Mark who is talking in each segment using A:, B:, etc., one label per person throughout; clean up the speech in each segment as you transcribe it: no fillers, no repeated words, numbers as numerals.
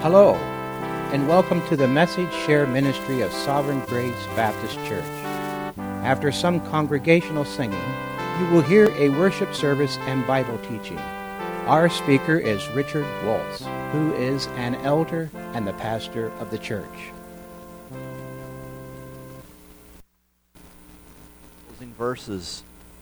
A: Hello, and welcome to the Message Share Ministry of Sovereign Grace Baptist Church. After some congregational singing, you will hear a worship service and Bible teaching. Our speaker is Richard Waltz, who is an elder and the pastor of the church.
B: Closing verses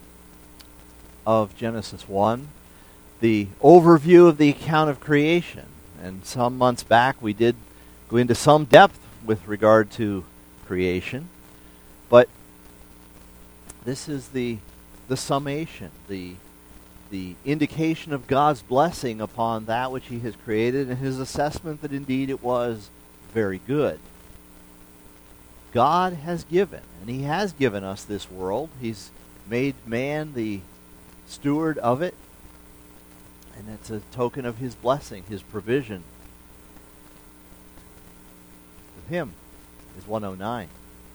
B: of Genesis 1, the overview of the account of creation. And some months back we did go into some depth with regard to creation, but this is the summation, the indication of God's blessing upon that which He has created, and His assessment that indeed it was very good. God has given, and He has given us this world. He's made man the steward of it, and it's a token of His blessing, His provision. The hymn is 109.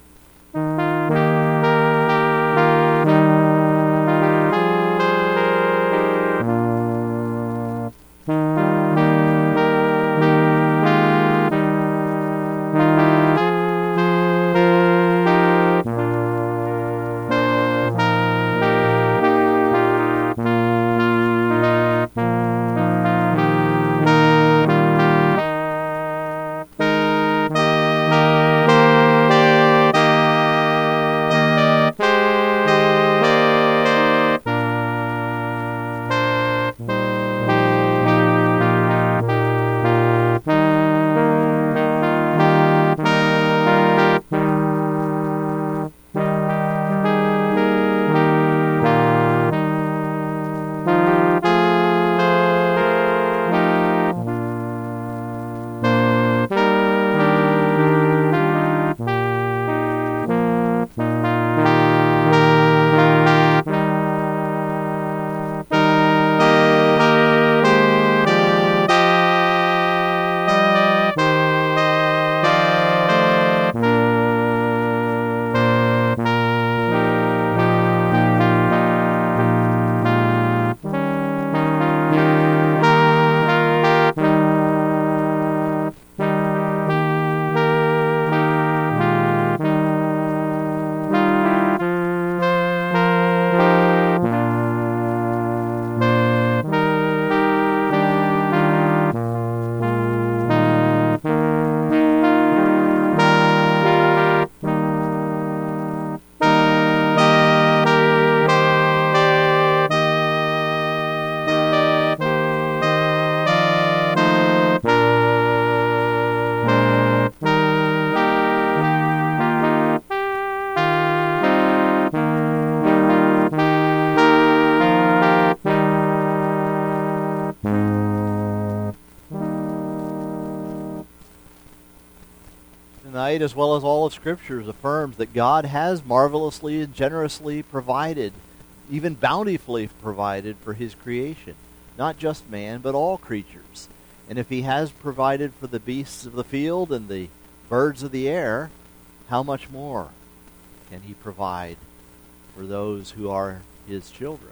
B: Tonight, as well as all of Scriptures, affirms that God has marvelously and generously provided, even bountifully provided for His creation. Not just man, but all creatures. And if He has provided for the beasts of the field and the birds of the air, how much more can He provide for those who are His children?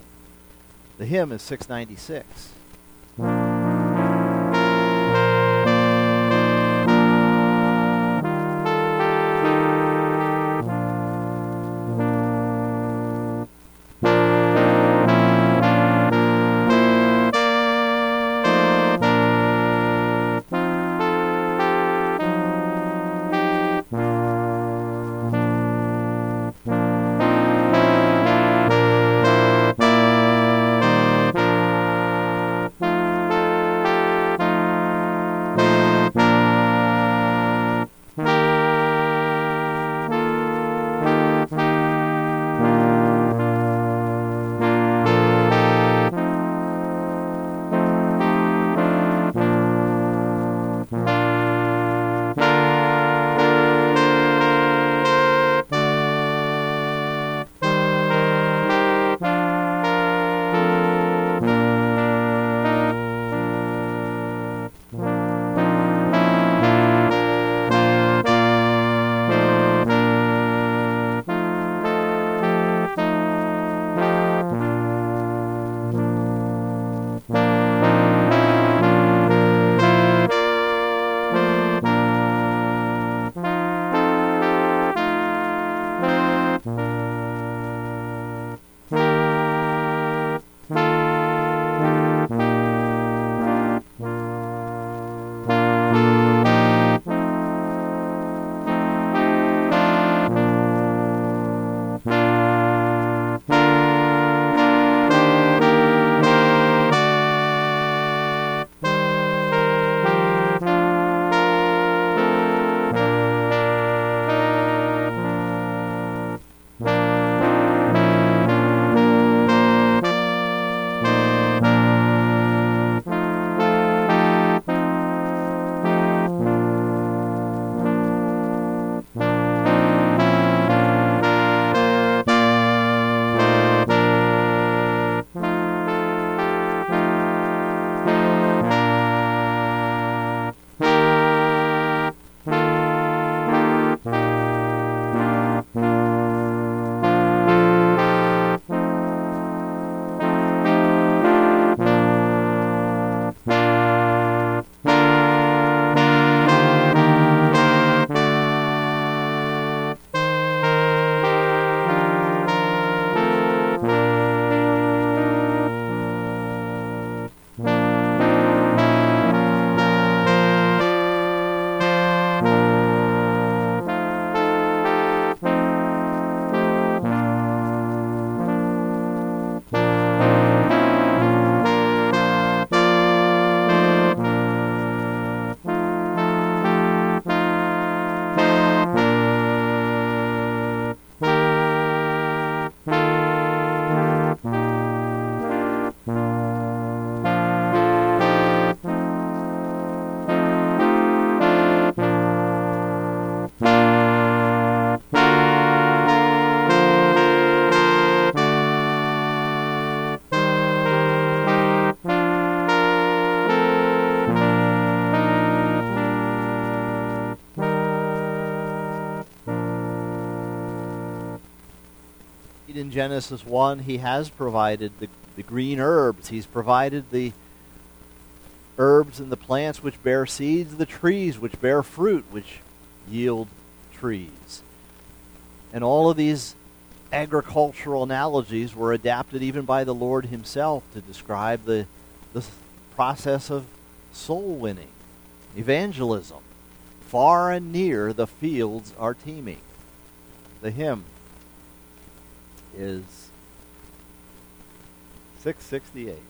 B: The hymn is 696. seed in Genesis 1, he has provided the green herbs. He's provided the herbs and the plants which bear seeds, the trees which bear fruit, which yield trees. And all of these agricultural analogies were adapted even by the Lord himself to describe the process of soul winning, evangelism. Far and near the fields are teeming. The hymn is 668. Thank you.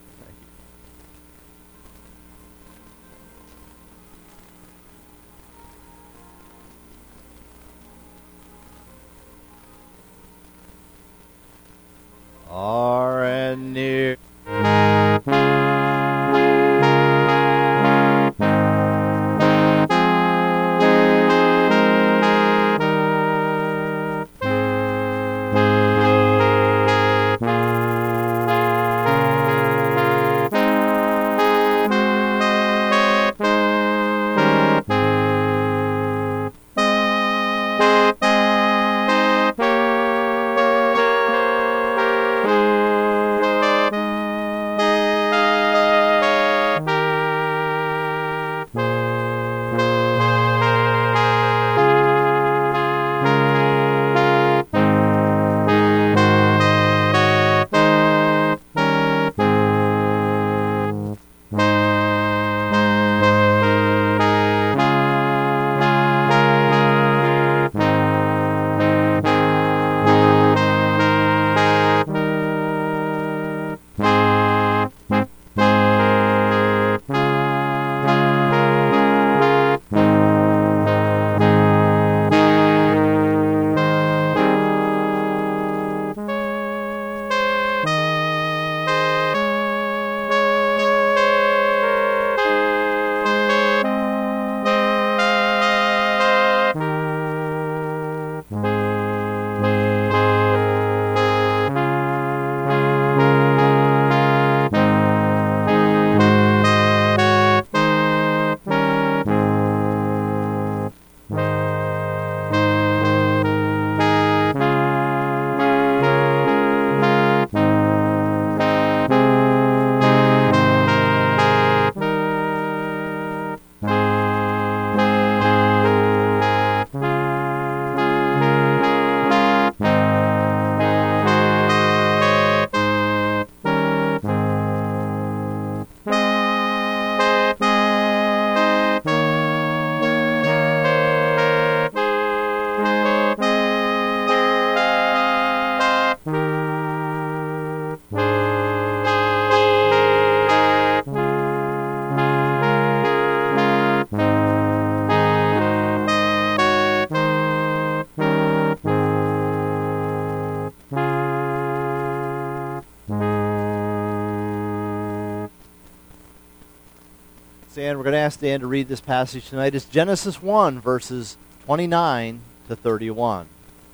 B: Far and near. And we're going to ask Dan to read this passage tonight. It's Genesis 1, verses 29 to 31.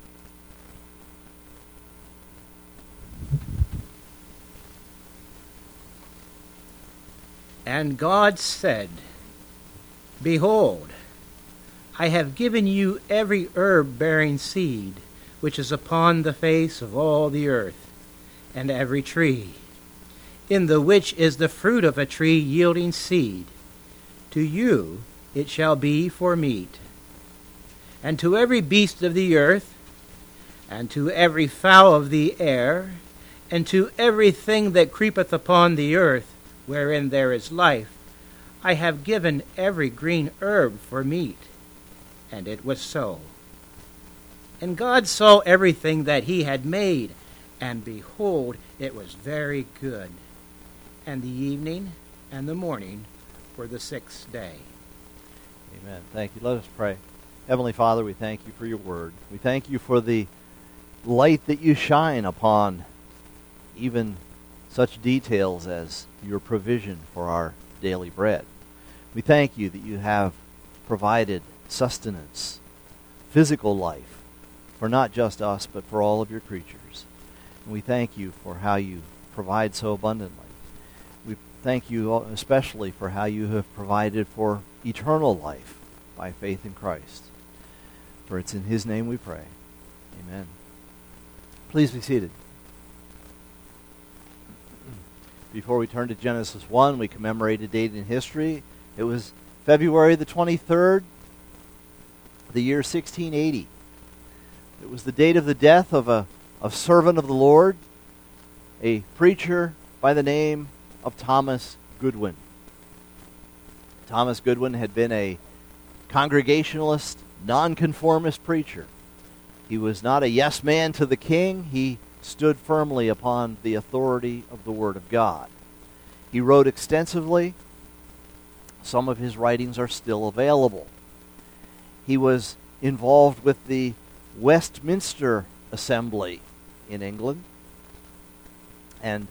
A: And God said, Behold, I have given you every herb bearing seed, which is upon the face of all the earth, and every tree, in the which is the fruit of a tree yielding seed. To you it shall be for meat. And to every beast of the earth, and to every fowl of the air, and to everything that creepeth upon the earth, wherein there is life, I have given every green herb for meat. And it was so. And God saw everything that he had made, and behold, it was very good. And the evening and the morning were the sixth day.
B: Amen. Thank you. Let us pray. Heavenly Father, we thank you for your word. We thank you for the light that you shine upon even such details as your provision for our daily bread. We thank you that you have provided sustenance, physical life, for not just us, but for all of your creatures. And we thank you for how you provide so abundantly. We thank you especially for how you have provided for eternal life by faith in Christ. For it's in his name we pray. Amen. Please be seated. Before we turn to Genesis 1, we commemorate a date in history. It was February the 23rd, the year 1680. It was the date of the death of a servant of the Lord, a preacher by the name of Thomas Goodwin. Thomas Goodwin had been a Congregationalist, nonconformist preacher. He was not a yes man to the king. He stood firmly upon the authority of the Word of God. He wrote extensively. Some of his writings are still available. He was involved with the Westminster Assembly in England. And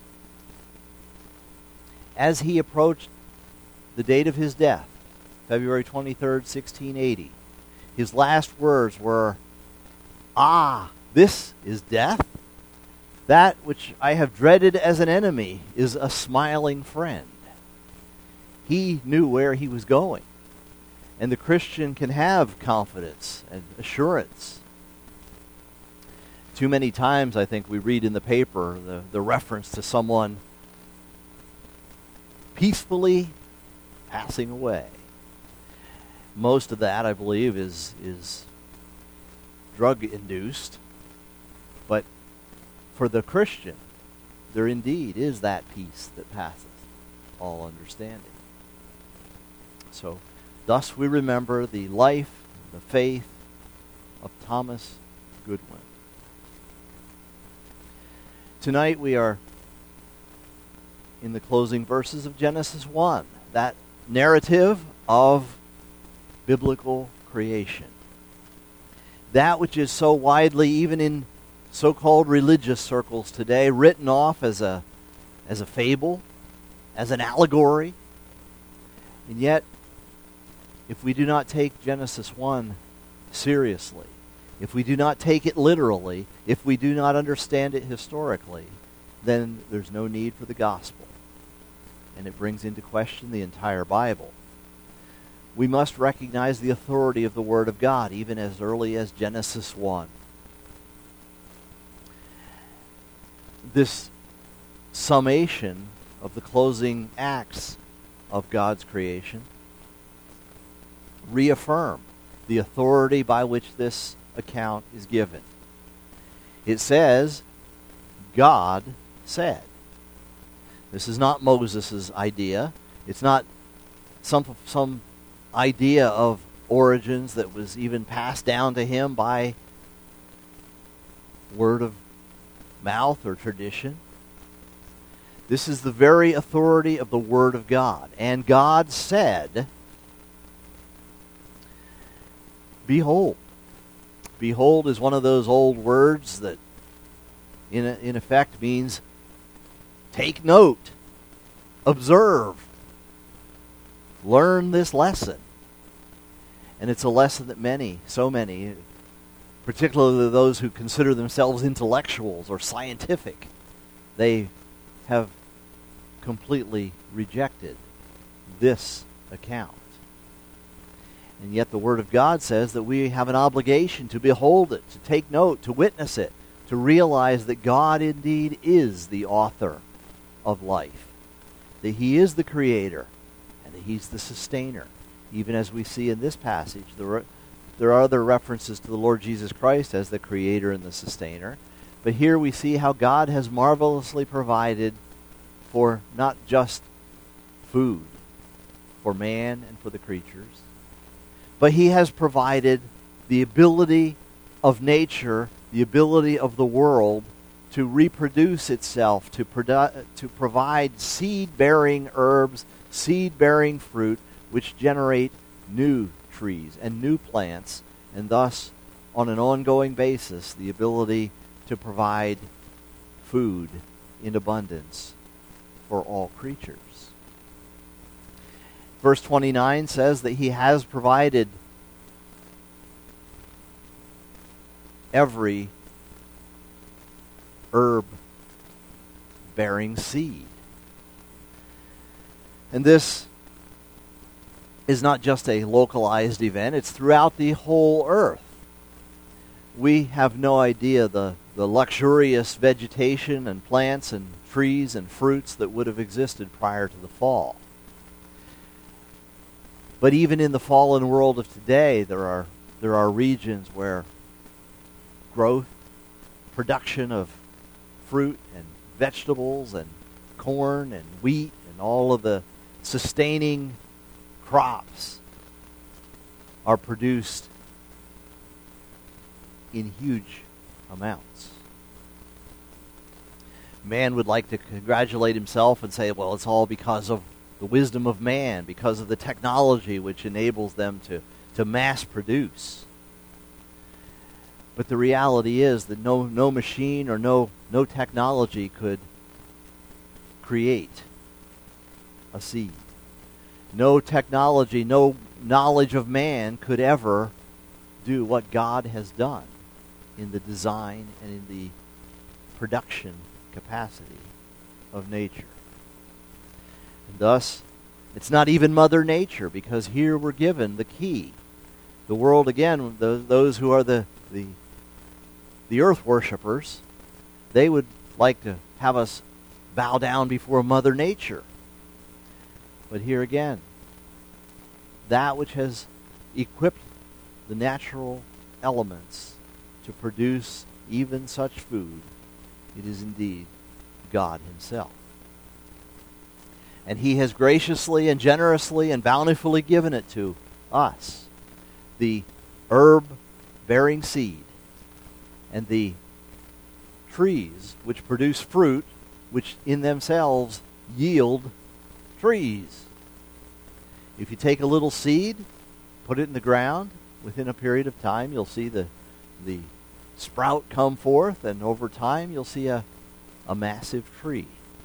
B: as he approached the date of his death, February 23rd, 1680, his last words were, "Ah, this is death? That which I have dreaded as an enemy is a smiling friend." He knew where he was going. And the Christian can have confidence and assurance. Too many times, I think, we read in the paper the reference to someone peacefully passing away. Most of that, I believe, is drug-induced. But for the Christian, there indeed is that peace that passeth all understanding. So, thus we remember the life, the faith of Thomas Goodwin. Tonight we are in the closing verses of Genesis 1, that narrative of biblical creation. That which is so widely, even in so-called religious circles today, written off as a fable, as an allegory. And yet, if we do not take Genesis 1 seriously, if we do not take it literally, if we do not understand it historically, then there's no need for the gospel. And it brings into question the entire Bible. We must recognize the authority of the Word of God, even as early as Genesis 1. This summation of the closing acts of God's creation reaffirm the authority by which this account is given. It says, God said. This is not Moses' idea. It's not some idea of origins that was even passed down to him by word of mouth or tradition. This is the very authority of the Word of God. And God said, "Behold." Behold is one of those old words that in effect means take note, observe, learn this lesson. And it's a lesson that so many, particularly those who consider themselves intellectuals or scientific, they have completely rejected this account. And yet the Word of God says that we have an obligation to behold it, to take note, to witness it, to realize that God indeed is the author of life, that He is the creator, and that He's the sustainer. Even as we see in this passage, there are other references to the Lord Jesus Christ as the creator and the sustainer. But here we see how God has marvelously provided for not just food for man and for the creatures, but He has provided the ability of nature, the ability of the world to reproduce itself, to provide seed-bearing herbs, seed-bearing fruit, which generate new trees and new plants, and thus, on an ongoing basis, the ability to provide food in abundance for all creatures. Verse 29 says that He has provided every herb bearing seed. And this is not just a localized event, it's throughout the whole earth. We have no idea the the luxurious vegetation and plants and trees and fruits that would have existed prior to the fall. But even in the fallen world of today, there are regions where growth, production of fruit and vegetables and corn and wheat and all of the sustaining crops are produced in huge amounts. Man would like to congratulate himself and say, well, it's all because of the wisdom of man, because of the technology which enables them to mass produce. But the reality is that no machine or no technology could create a seed. No technology, no knowledge of man could ever do what God has done in the design and in the production capacity of nature. And thus, it's not even Mother Nature, because here we're given the key. The world, again, those who are the earth worshipers, they would like to have us bow down before Mother Nature. But here again, that which has equipped the natural elements to produce even such food, it is indeed God Himself. And He has graciously and generously and bountifully given it to us. The herb bearing seed and the trees which produce fruit, which in themselves yield trees. If you take a little seed, put it in the ground, within a period of time you'll see the sprout come forth, and over time you'll see a massive tree.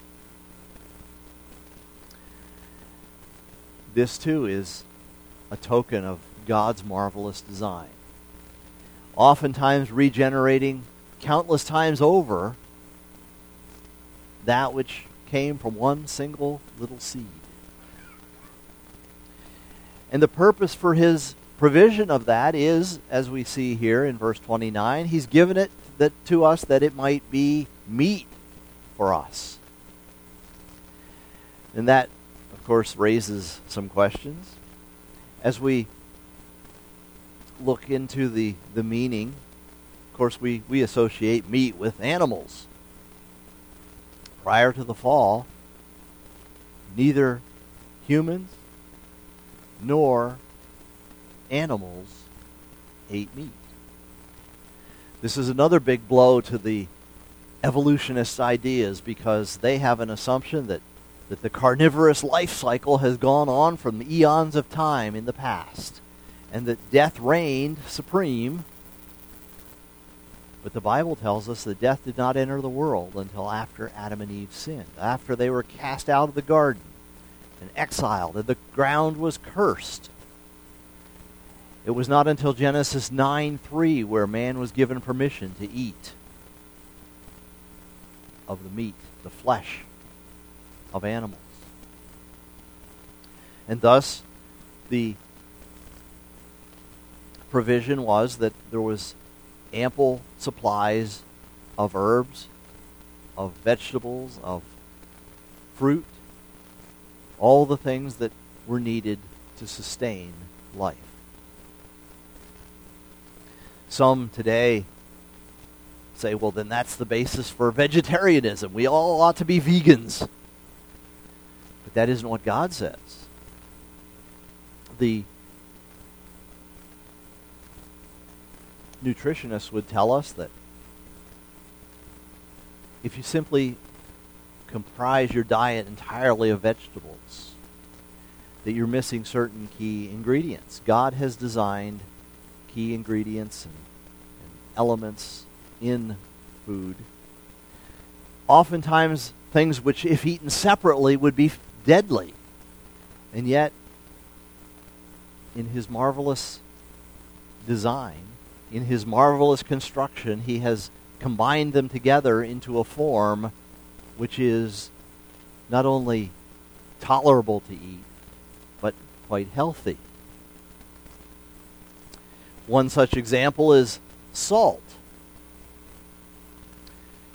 B: This too is a token of God's marvelous design. Oftentimes regenerating countless times over that which came from one single little seed. And the purpose for His provision of that is, as we see here in verse 29, He's given it to us that it might be meat for us. And that, of course, raises some questions. As we look into the meaning, of course, we associate meat with animals. Prior to the fall, neither humans nor animals ate meat. This is another big blow to the evolutionists' ideas, because they have an assumption that the carnivorous life cycle has gone on from the eons of time in the past, and that death reigned supreme. But the Bible tells us that death did not enter the world until after Adam and Eve sinned, after they were cast out of the garden and exiled, and the ground was cursed. It was not until Genesis 9:3 where man was given permission to eat of the meat, the flesh of animals. And thus, the provision was that there was ample supplies of herbs, of vegetables, of fruit, all the things that were needed to sustain life. Some today say, well, then that's the basis for vegetarianism. We all ought to be vegans. But that isn't what God says. The nutritionists would tell us that if you simply comprise your diet entirely of vegetables, that you're missing certain key ingredients. God has designed key ingredients and elements in food. Oftentimes things which, if eaten separately, would be deadly. And yet, in His marvelous design, in His marvelous construction, He has combined them together into a form which is not only tolerable to eat, but quite healthy. One such example is salt.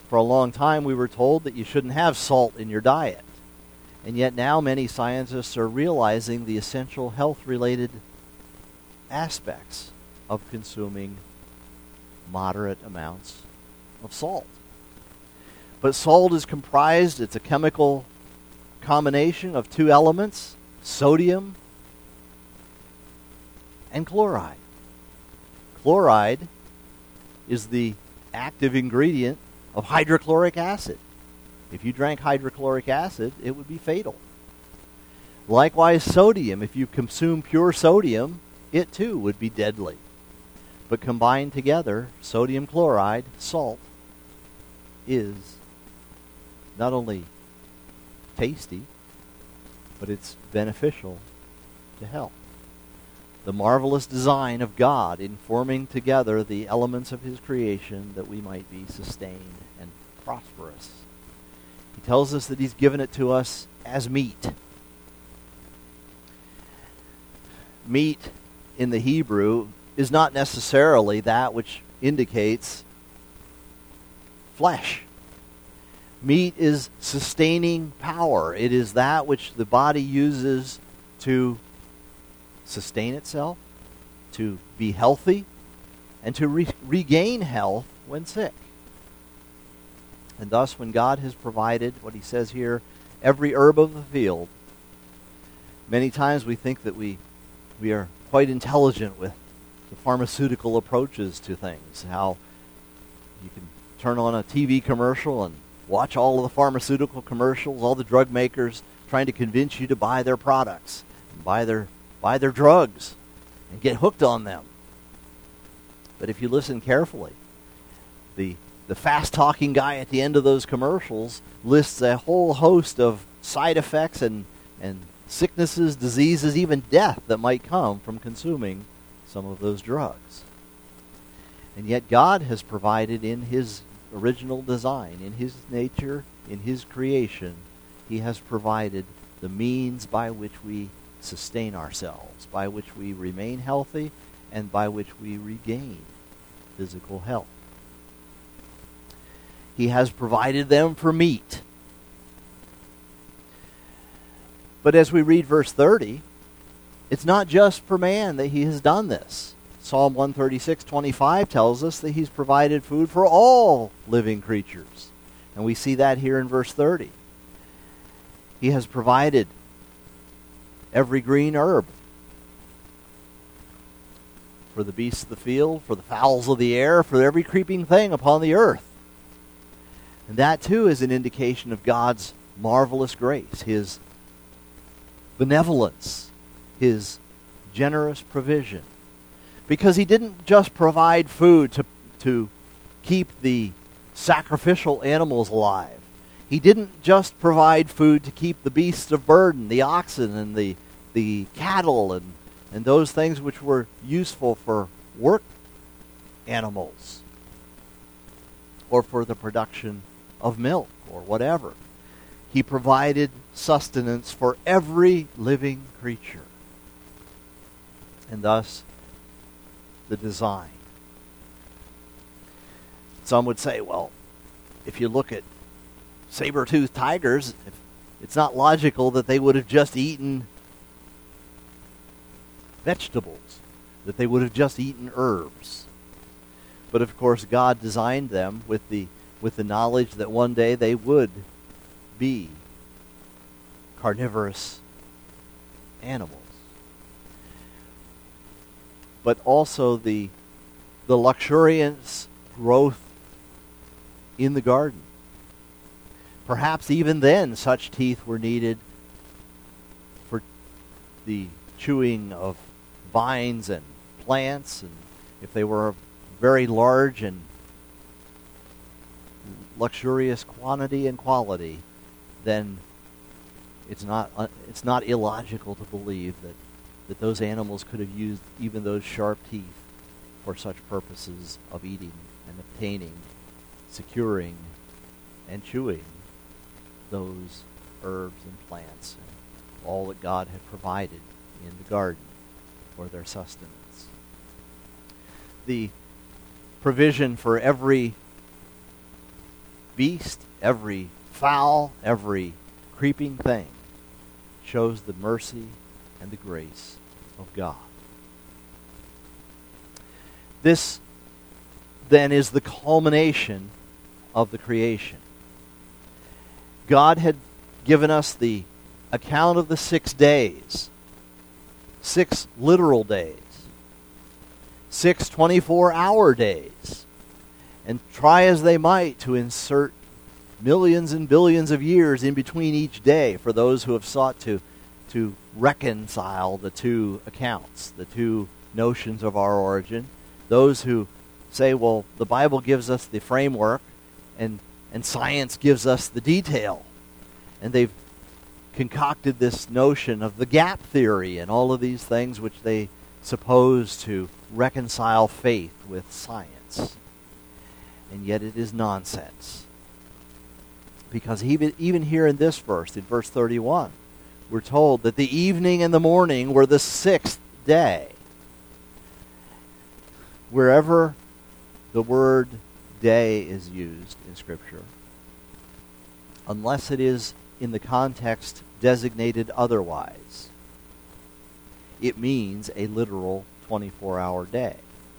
B: For a long time, we were told that you shouldn't have salt in your diet. And yet now many scientists are realizing the essential health-related aspects of consuming moderate amounts of salt. But salt is comprised, it's a chemical combination of two elements, sodium and chloride. Chloride is the active ingredient of hydrochloric acid. If you drank hydrochloric acid, it would be fatal. Likewise, sodium, if you consume pure sodium, it too would be deadly. But combined together, sodium chloride, salt, is not only tasty, but it's beneficial to health. The marvelous design of God in forming together the elements of His creation that we might be sustained and prosperous. He tells us that He's given it to us as meat. Meat in the Hebrew is not necessarily that which indicates flesh. Meat is sustaining power. It is that which the body uses to sustain itself, to be healthy, and to regain health when sick. And thus, when God has provided, what He says here, every herb of the field, many times we think that we are quite intelligent with the pharmaceutical approaches to things, how you can turn on a TV commercial and watch all of the pharmaceutical commercials, all the drug makers trying to convince you to buy their products, and buy their drugs, and get hooked on them. But if you listen carefully, the fast-talking guy at the end of those commercials lists a whole host of side effects and sicknesses, diseases, even death that might come from consuming some of those drugs. And yet God has provided in His original design, in His nature, in His creation, He has provided the means by which we sustain ourselves, by which we remain healthy, and by which we regain physical health. He has provided them for meat. But as we read verse 30, it's not just for man that He has done this. Psalm 136:25 tells us that He's provided food for all living creatures. And we see that here in verse 30. He has provided every green herb for the beasts of the field, for the fowls of the air, for every creeping thing upon the earth. And that too is an indication of God's marvelous grace, His benevolence, His generous provision. Because He didn't just provide food to keep the sacrificial animals alive. He didn't just provide food to keep the beasts of burden, the oxen and the cattle and those things which were useful for work animals or for the production of milk or whatever. He provided sustenance for every living creature. And thus, the design. Some would say, well, if you look at saber-toothed tigers, it's not logical that they would have just eaten vegetables, that they would have just eaten herbs. But of course, God designed them with the knowledge that one day they would be carnivorous animals. But also the luxuriance growth in the garden. Perhaps even then such teeth were needed for the chewing of vines and plants, and if they were very large and luxurious quantity and quality, then it's not illogical to believe that those animals could have used even those sharp teeth for such purposes of eating and obtaining, securing, and chewing those herbs and plants and all that God had provided in the garden for their sustenance. The provision for every beast, every fowl, every creeping thing shows the mercy and the grace of God. This then is the culmination of the creation. God had given us the account of the 6 days, 6 literal days, 6 24-hour days, and try as they might to insert millions and billions of years in between each day for those who have sought to reconcile the two accounts, the two notions of our origin. Those who say, well, the Bible gives us the framework and science gives us the detail. And they've concocted this notion of the gap theory and all of these things which they suppose to reconcile faith with science. And yet it is nonsense. Because even here in this verse, in verse 31, we're told that the evening and the morning were the 6th day. Wherever the word day is used in Scripture, unless it is in the context designated otherwise, it means a literal 24-hour day.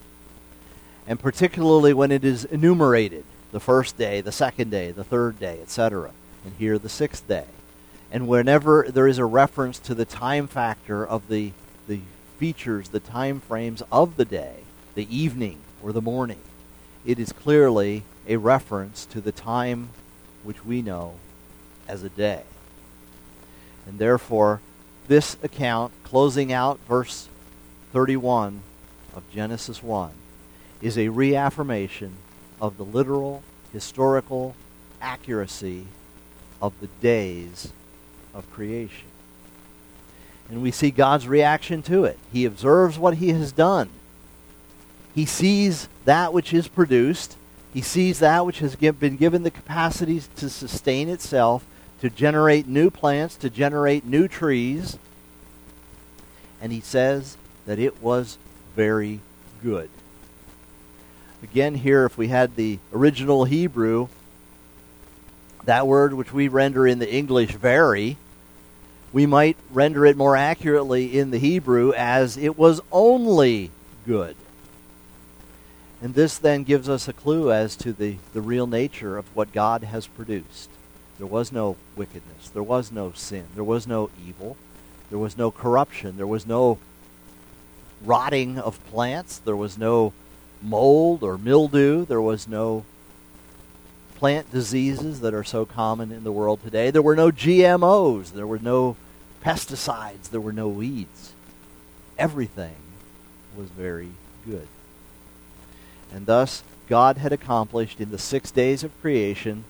B: And particularly when it is enumerated, the first day, the second day, the third day, etc., and here the 6th day. And whenever there is a reference to the time factor of the features, the time frames of the day, the evening or the morning, it is clearly a reference to the time which we know as a day. And therefore, this account, closing out verse 31 of Genesis 1, is a reaffirmation of the literal, historical accuracy of the days of creation. And we see God's reaction to it. He observes what he has done. He sees that which is produced. He sees that which has been given the capacity to sustain itself, to generate new plants, to generate new trees. And he says that it was very good. Again, here, if we had the original Hebrew, that word which we render in the English very, we might render it more accurately in the Hebrew as it was only good. And this then gives us a clue as to the real nature of what God has produced. There was no wickedness. There was no sin. There was no evil. There was no corruption. There was no rotting of plants. There was no mold or mildew. There was no plant diseases that are so common in the world today. There were no GMOs. There were no pesticides. There were no weeds. Everything was very good. And thus, God had accomplished in the 6 days of creation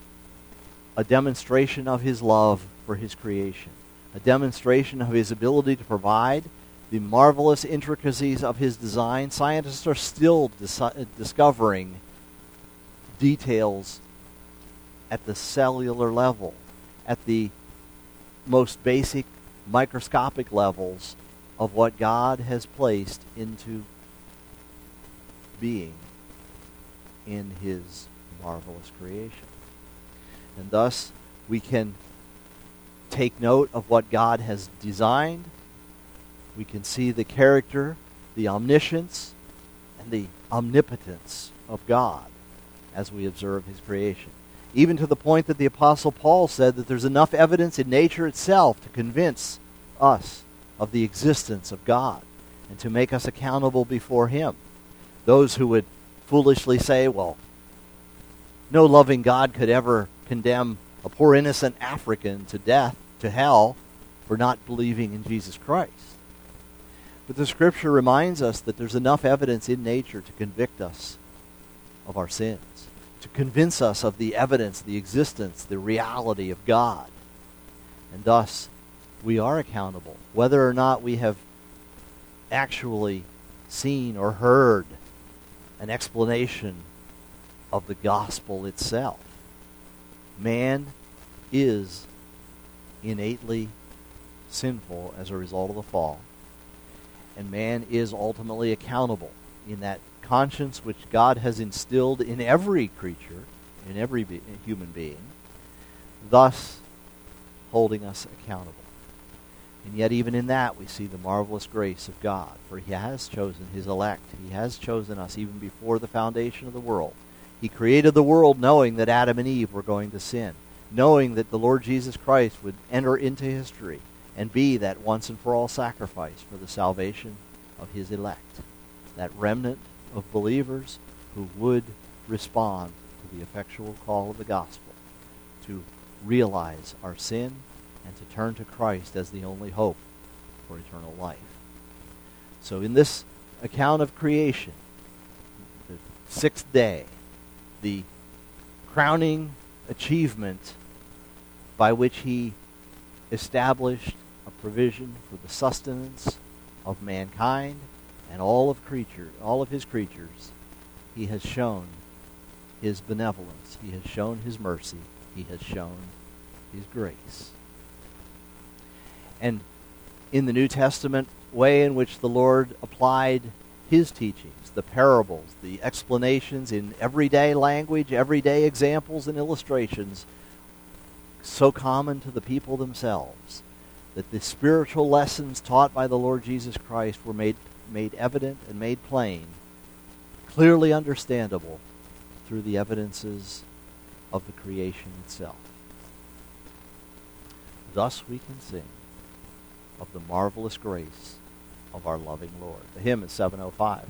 B: a demonstration of his love for his creation, a demonstration of his ability to provide, the marvelous intricacies of his design. Scientists are still discovering details at the cellular level, at the most basic microscopic levels of what God has placed into being in his marvelous creation. And thus, we can take note of what God has designed. We can see the character, the omniscience, and the omnipotence of God as we observe his creation. Even to the point that the Apostle Paul said that there's enough evidence in nature itself to convince us of the existence of God and to make us accountable before him. Those who would foolishly say, well, no loving God could ever condemn a poor innocent African to death, to hell, for not believing in Jesus Christ. But the Scripture reminds us that there's enough evidence in nature to convict us of our sins, to convince us of the evidence, the existence, the reality of God. And thus, we are accountable, whether or not we have actually seen or heard an explanation of the gospel itself. Man is innately sinful as a result of the fall, and man is ultimately accountable in that conscience which God has instilled in every creature, in every human being, thus holding us accountable. And yet even in that we see the marvelous grace of God, for he has chosen his elect. He has chosen us even before the foundation of the world. He created the world knowing that Adam and Eve were going to sin, knowing that the Lord Jesus Christ would enter into history and be that once and for all sacrifice for the salvation of his elect, that remnant of believers who would respond to the effectual call of the gospel, to realize our sin and to turn to Christ as the only hope for eternal life. So in this account of creation, the sixth day, the crowning achievement by which he established a provision for the sustenance of mankind and all of his creatures, he has shown his benevolence, he has shown his mercy, he has shown his grace. And in the New Testament way in which the Lord applied his teachings, the parables, the explanations in everyday language, everyday examples and illustrations, so common to the people themselves, that the spiritual lessons taught by the Lord Jesus Christ were made evident and made plain, clearly understandable through the evidences of the creation itself. Thus we can sing of the marvelous grace of our loving Lord. The hymn is 705.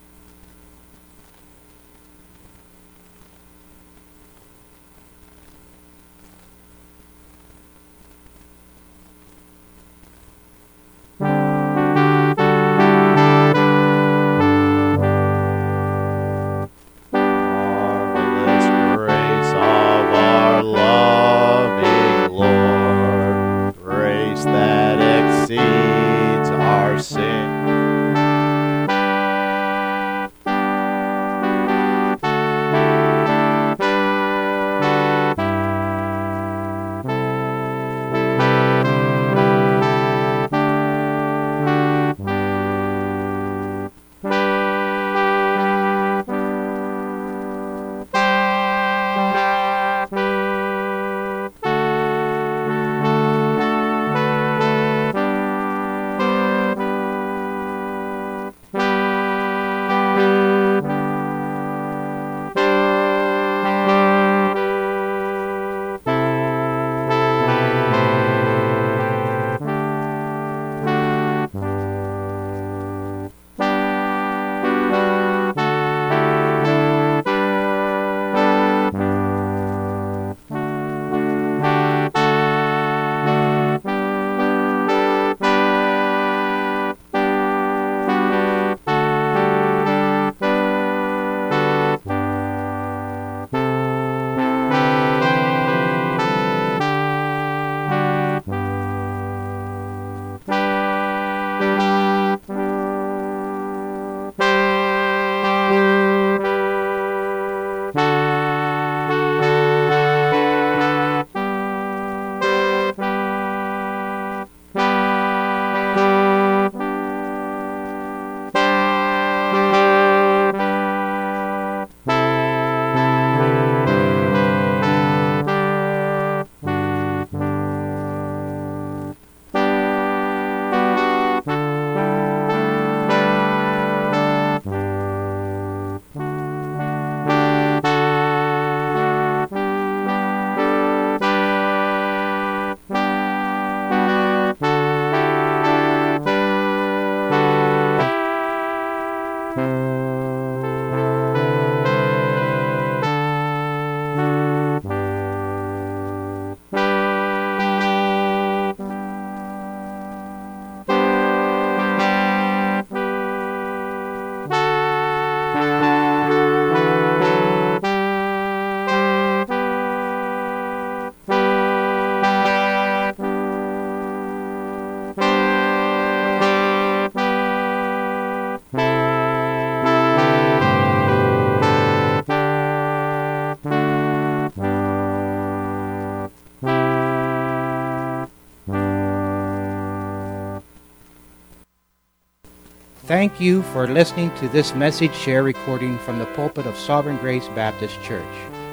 A: Thank you for listening to this message share recording from the pulpit of Sovereign Grace Baptist Church.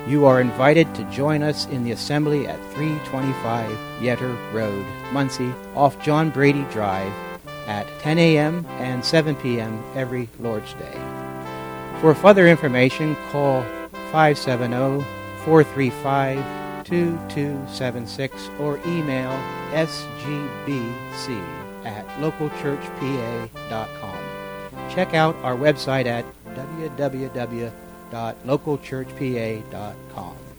A: You are invited to join us in the assembly at 325 Yetter Road, Muncie, off John Brady Drive, at 10 a.m. and 7 p.m. every Lord's Day. For further information, call 570-435-2276 or email sgbc@localchurchpa.com. Check out our website at www.localchurchpa.com.